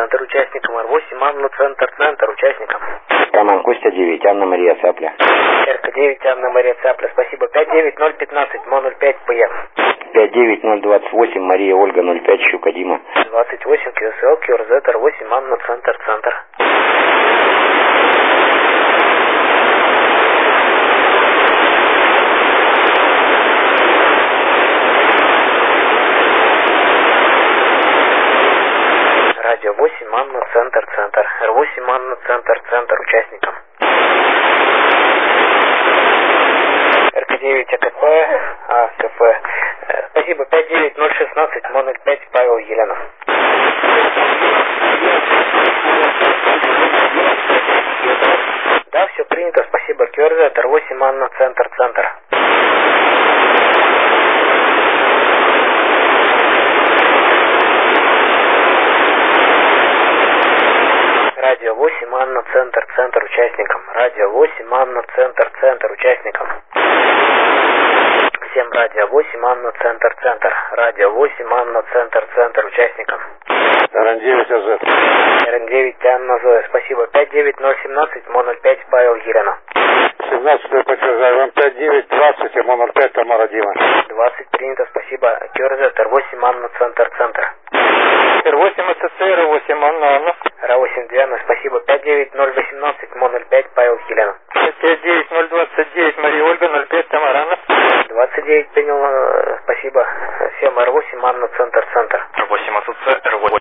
центр участникам. Р8 Анна, центр участникам. Роман Костя 9, Анна Мария Цапля. Эрка 9, Анна Мария Цапля. Спасибо. 59015, МО-05, ПЕ. 59028, Мария Ольга 05, Щука Дима. 28, КСЛ, КРЗ, Р8 Анна, центр. Радио 8, Анна, центр. Р8 Анна, центр участникам. РК9 АКП. Спасибо. 59016, МО-05, Павел Еленов. Да, все принято. Спасибо. КРЗ, Р8 Анна, центр. Радио 8 Анна, центр участникам. Радио 8 Анна, центр участникам. Всем радио 8 Анна, центр. Радио 8 Анна, центр участникам. РН9 АЗ. РН9 Анна Зоя. Спасибо. 59017, МО-05, Павел Еленов. 17 подтверждаю. 5920, МО-05, Тамара Дима. 20 принято. Спасибо. КРЗ, Р8 Анна, центр. Р8 СЦ, Р8 Анна. Р8 Диана. Спасибо. 59018, МО-05, Павел Еленов. 59029, Мария Ольга 05, Тамара. 29 принял. Спасибо. Всем Р8 Анна, центр. Р8 АСЦ, Р8.